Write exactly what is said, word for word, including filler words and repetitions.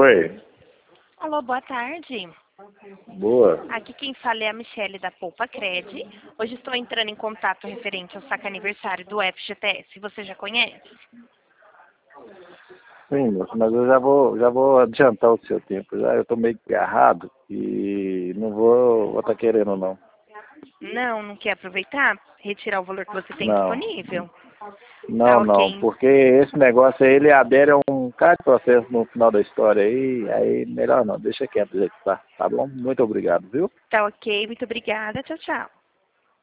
Oi, Alô, boa tarde. boa. Aqui quem fala é a Michele da Poupa Cred. Hoje estou entrando em contato referente ao saque aniversário do F G T S. Você já conhece? Sim, moço, mas eu já vou, já vou adiantar o seu tempo. Já eu tô meio agarrado e não vou vou tá querendo não. Não, não quer aproveitar? Retirar o valor que você tem Não, disponível? Tá não, não, ok. porque esse negócio aí ele adere a um cara de processo no final da história aí, aí melhor não, deixa quieto do jeito que tá, tá bom? Muito obrigado, viu? Tá ok, muito obrigada. Tchau, tchau.